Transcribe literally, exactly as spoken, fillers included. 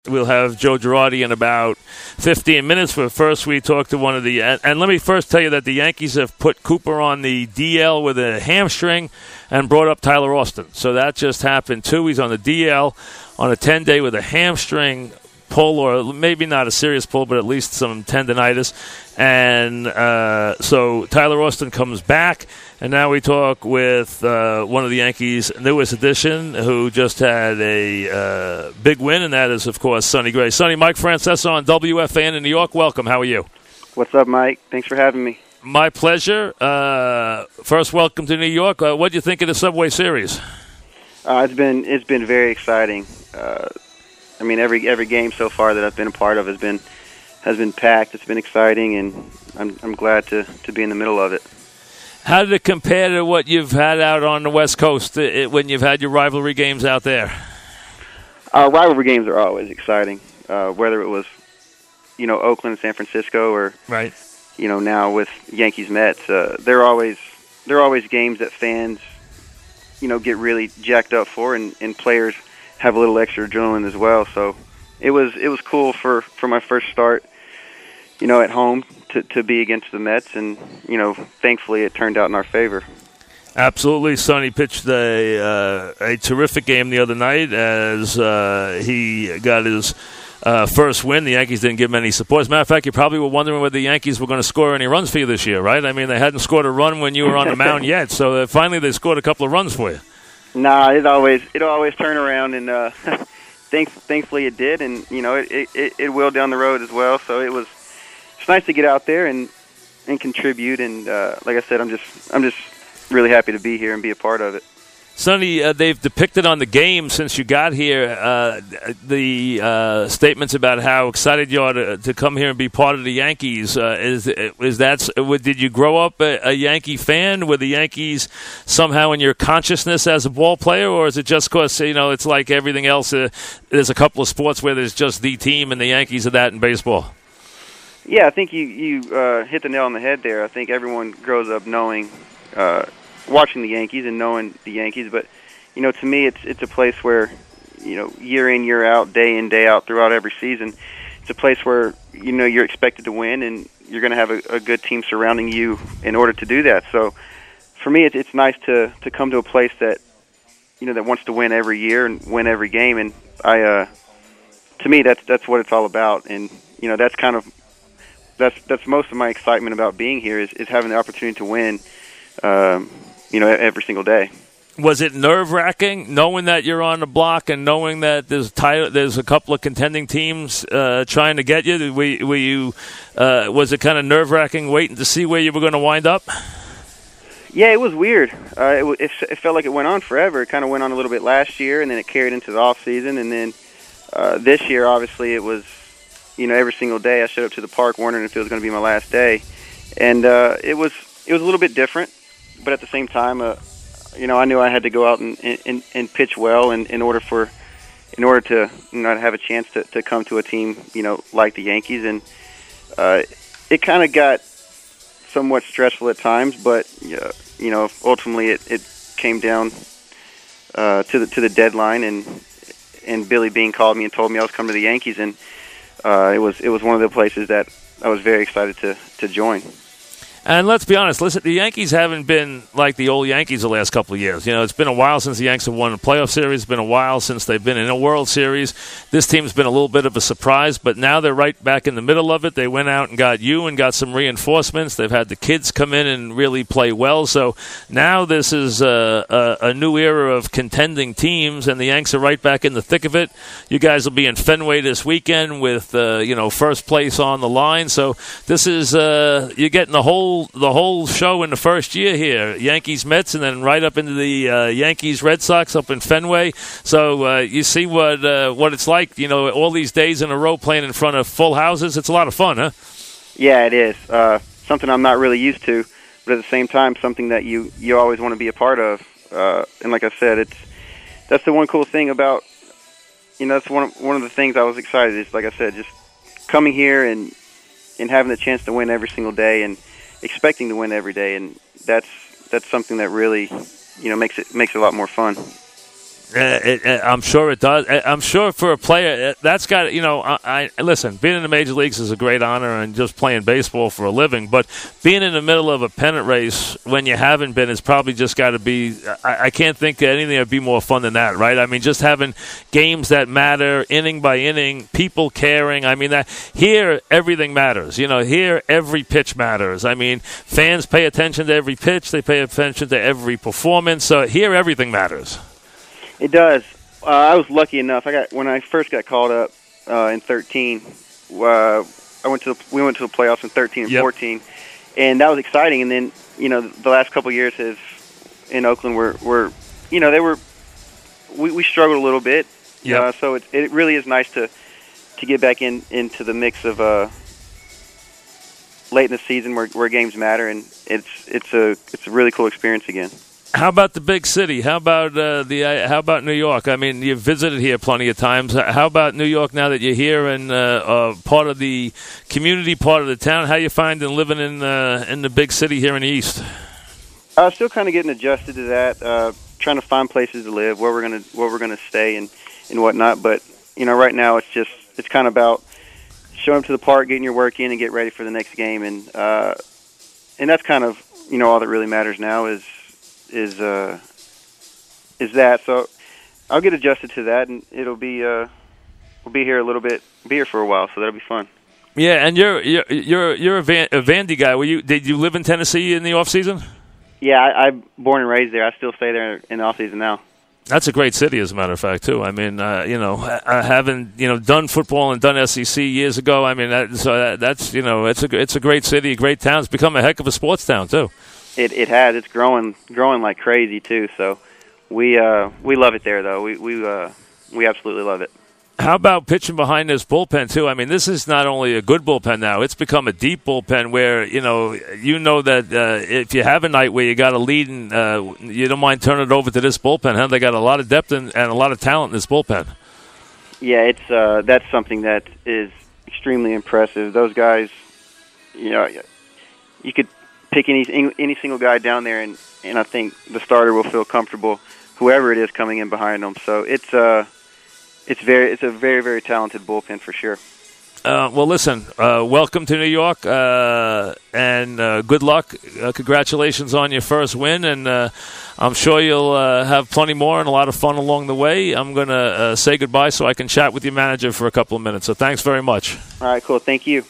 we'll have Joe Girardi in about fifteen minutes. But first, we talk to one of the and, and let me first tell you that the Yankees have put Cooper on the D L with a hamstring and brought up Tyler Austin. So that just happened too. He's on the D L on a ten-day with a hamstring pull, or maybe not a serious pull, but at least some tendonitis. And uh, so Tyler Austin comes back, and now we talk with uh, one of the Yankees' newest addition, who just had a uh, big win, and that is, of course, Sonny Gray. Sonny, Mike Francesa on W F A N in New York. Welcome. How are you? What's up, Mike? Thanks for having me. My pleasure. Uh, first, welcome to New York. Uh, what do you think of the Subway Series? Uh, it's been it's been very exciting. Uh, I mean, every every game so far that I've been a part of has been has been packed. It's been exciting, and I'm I'm glad to, to be in the middle of it. How did it compare to what you've had out on the West Coast uh, when you've had your rivalry games out there? Our rivalry games are always exciting, uh, whether it was, you know, Oakland and San Francisco, or right, you know, now with Yankees Mets. Uh, they're always they're always games that fans, you know, get really jacked up for, and, and players have a little extra adrenaline as well. So it was it was cool for, for my first start, you know, at home to, to be against the Mets, and you know, thankfully it turned out in our favor. Absolutely. Sonny pitched a uh, a terrific game the other night as uh, he got his uh, first win. The Yankees didn't give him any support. As a matter of fact, you probably were wondering whether the Yankees were going to score any runs for you this year, right? I mean, they hadn't scored a run when you were on the mound yet, so uh, finally they scored a couple of runs for you. Nah, it always it always turn around, and uh, thank, thankfully it did, and you know it, it it will down the road as well. So it was it's nice to get out there and and contribute, and uh, like I said, I'm just I'm just really happy to be here and be a part of it. Sonny, uh, they've depicted on the game since you got here uh, the uh, statements about how excited you are to, to come here and be part of the Yankees. Uh, is is that did you grow up a, a Yankee fan? Were the Yankees somehow in your consciousness as a ball player, or is it just because you know it's like everything else? Uh, there's a couple of sports where there's just the team, and the Yankees are that in baseball. Yeah, I think you you uh, hit the nail on the head there. I think everyone grows up knowing. Uh, watching the Yankees and knowing the Yankees, but you know, to me it's it's a place where, you know, year in, year out, day in, day out throughout every season, it's a place where, you know, you're expected to win, and you're going to have a, a good team surrounding you in order to do that. So for me, it's it's nice to to come to a place that, you know, that wants to win every year and win every game, and I uh to me that's that's what it's all about. And you know, that's kind of that's that's most of my excitement about being here is, is having the opportunity to win um you know, every single day. Was it nerve-wracking knowing that you're on the block and knowing that there's title, there's a couple of contending teams uh, trying to get you? Were, were you uh, was it kind of nerve-wracking waiting to see where you were going to wind up? Yeah, it was weird. Uh, it, it, it felt like it went on forever. It kind of went on a little bit last year, and then it carried into the off season, and then uh, this year, obviously, it was, you know, every single day I showed up to the park wondering if it was going to be my last day, and uh, it was it was a little bit different. But at the same time, uh, you know, I knew I had to go out and, and, and pitch well, in, in order for, in order to, you know, to have a chance to, to come to a team, you know, like the Yankees. And uh, it kind of got somewhat stressful at times, but uh, you know, ultimately it, it came down uh, to the to the deadline, and and Billy Beane called me and told me I was coming to the Yankees, and uh, it was it was one of the places that I was very excited to to join. And let's be honest, listen, the Yankees haven't been like the old Yankees the last couple of years. You know, it's been a while since the Yankees have won a playoff series. It's been a while since they've been in a World Series. This team's been a little bit of a surprise, but now they're right back in the middle of it. They went out and got you and got some reinforcements. They've had the kids come in and really play well. So now this is a, a, a new era of contending teams, and the Yanks are right back in the thick of it. You guys will be in Fenway this weekend with, uh, you know, first place on the line. So this is, uh, you're getting the whole the whole show in the first year here, Yankees Mets, and then right up into the uh, Yankees Red Sox up in Fenway. So uh, you see what uh, what it's like, you know, all these days in a row playing in front of full houses. It's a lot of fun, huh? Yeah, it is. Uh, something I'm not really used to, but at the same time, something that you, you always want to be a part of. Uh, and like I said, it's that's the one cool thing about, you know, that's one of, one of the things I was excited is, like I said, just coming here and and having the chance to win every single day, and expecting to win every day, and that's that's something that really, you know, makes it makes it a lot more fun. Uh, it, it, I'm sure it does. I'm sure for a player, that's got, you know, I, I listen, being in the major leagues is a great honor and just playing baseball for a living, but being in the middle of a pennant race when you haven't been is probably just got to be, I, I can't think of anything that would be more fun than that, right? I mean, just having games that matter, inning by inning, people caring. I mean, that here, everything matters. You know, here, every pitch matters. I mean, fans pay attention to every pitch. They pay attention to every performance. So here, everything matters. It does. Uh, I was lucky enough. I got when I first got called up uh, in thirteen. Uh, I went to the, we went to the playoffs in thirteen and yep. fourteen, and that was exciting. And then you know the last couple of years have in Oakland were were you know they were we, we struggled a little bit. Yeah. Uh, so it it really is nice to to get back in into the mix of uh, late in the season where where games matter, and it's it's a it's a really cool experience again. How about the big city? How about uh, the? Uh, how about New York? I mean, you've visited here plenty of times. How about New York now that you're here and uh, uh, part of the community, part of the town? How you finding living in uh, in the big city here in the East? Uh, still kind of getting adjusted to that. Uh, trying to find places to live, where we're gonna where we're gonna stay, and and whatnot. But you know, right now it's just it's kind of about showing up to the park, getting your work in, and get ready for the next game. And uh, and that's kind of you know all that really matters now is. is uh is that so I'll get adjusted to that, and it'll be uh we'll be here a little bit be here for a while, so that'll be fun. Yeah, and you're you're you're you're a, Van, a Vandy guy. Were you did you live in Tennessee in the off season? Yeah, I, I'm born and raised there. I still stay there in the off season now. That's a great city, as a matter of fact, too. I mean, uh, you know, I haven't you know done football and done S E C years ago. I mean, that, so that, that's you know, it's a it's a great city, a great town. It's become a heck of a sports town too. It it has. It's growing growing like crazy too. So we uh we love it there though. We we uh we absolutely love it. How about pitching behind this bullpen too? I mean, this is not only a good bullpen now; it's become a deep bullpen where you know you know that uh, if you have a night where you got a lead and uh, you don't mind turning it over to this bullpen. Huh? They got a lot of depth and, and a lot of talent in this bullpen. Yeah, it's uh that's something that is extremely impressive. Those guys, you know, you could pick any any single guy down there, and, and I think the starter will feel comfortable, whoever it is coming in behind them. So it's uh it's very it's a very very talented bullpen for sure. Uh, well, listen, uh, welcome to New York, uh, and uh, good luck. Uh, congratulations on your first win, and uh, I'm sure you'll uh, have plenty more and a lot of fun along the way. I'm going to uh, say goodbye so I can chat with your manager for a couple of minutes. So thanks very much. All right, cool. Thank you.